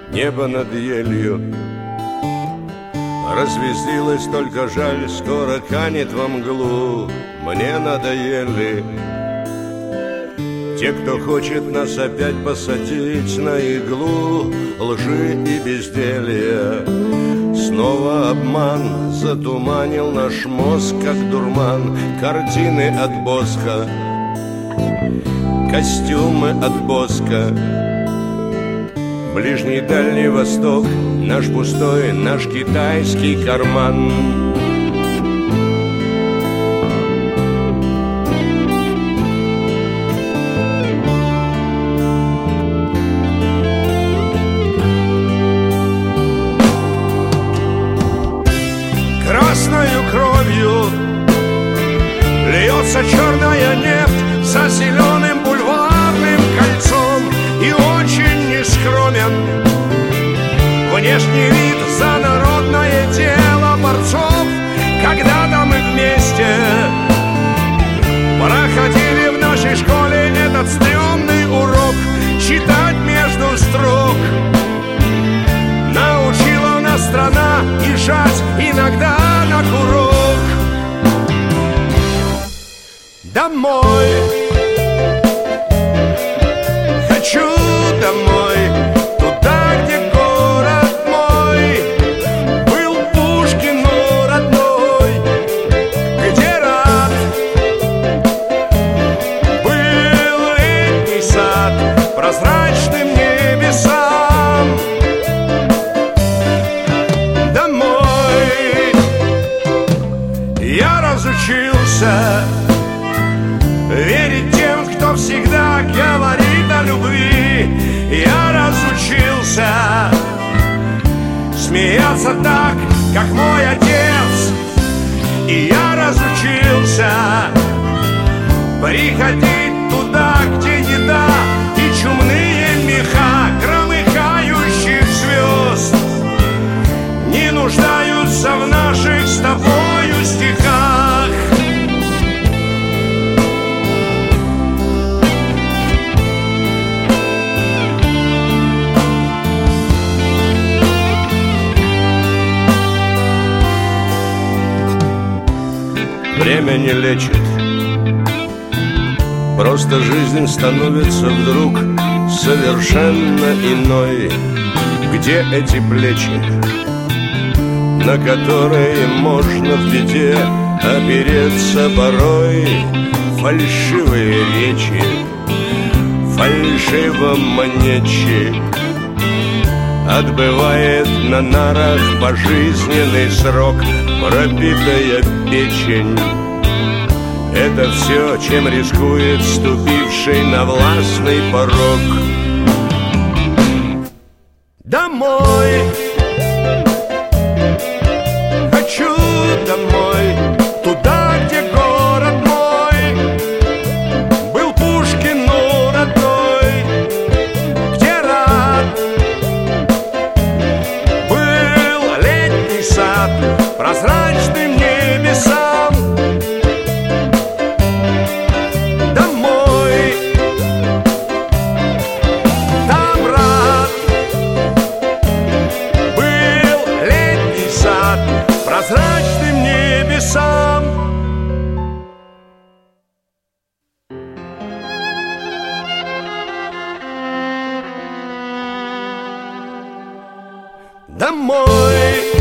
небо над елью. Развездилась, только жаль, скоро канет во мглу. Мне надоели те, кто хочет нас опять посадить на иглу лжи и безделья. Снова обман затуманил наш мозг, как дурман. Картины от Боска, костюмы от Боска. Ближний и Дальний Восток, наш пустой, наш китайский карман. Красною кровью льется черная нефть за зеленым бульварным кольцом. И очень нескромен внешний вид за народное дело борцов. Когда-то мы вместе проходили в нашей школе этот стрёмный урок читать между строк. Научила нас страна и жать иногда на курок. Домой хочу, домой, туда, где город мой был Пушкину родной, где рад был летний сад прозрачным небесам. Домой я разучился верить тем, кто всегда говорит о любви. Я разучился смеяться так, как мой отец. И я разучился приходить туда, где еда и чумные меха громыхающих звезд не нуждаются в наших с тобою стихах. Время не лечит, просто жизнь становится вдруг совершенно иной. Где эти плечи, на которые можно в беде опереться порой? Фальшивые речи, фальшивомонечи отбывает на нарах пожизненный срок. Пробитая печень — это все, чем рискует ступивший на властный порог. Домой хочу, домой, туда, где город мой был Пушкину родной, где рад был летний сад прозрачным небесам. Домой там рад был летний сад прозрачным небесам. Домой